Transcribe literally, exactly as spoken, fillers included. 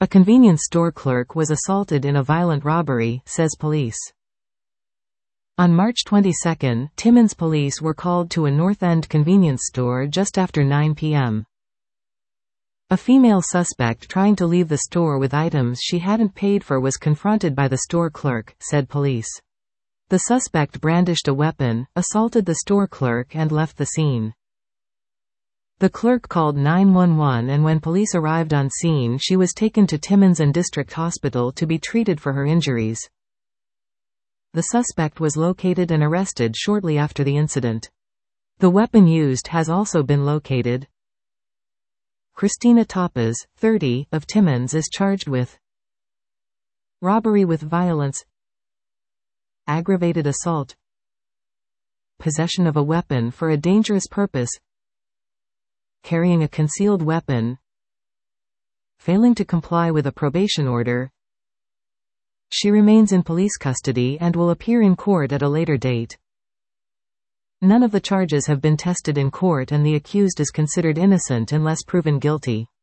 A convenience store clerk was assaulted in a violent robbery, says police. On March twenty-second, Timmins police were called to a North End convenience store just after nine p m A female suspect trying to leave the store with items she hadn't paid for was confronted by the store clerk, said police. The suspect brandished a weapon, assaulted the store clerk and left the scene. The clerk called nine one one and when police arrived on scene she was taken to Timmins and District Hospital to be treated for her injuries. The suspect was located and arrested shortly after the incident. The weapon used has also been located. Christina Tapas, thirty, of Timmins is charged with robbery with violence, aggravated assault, possession of a weapon for a dangerous purpose, carrying a concealed weapon, failing to comply with a probation order. She remains in police custody and will appear in court at a later date. None of the charges have been tested in court and the accused is considered innocent unless proven guilty.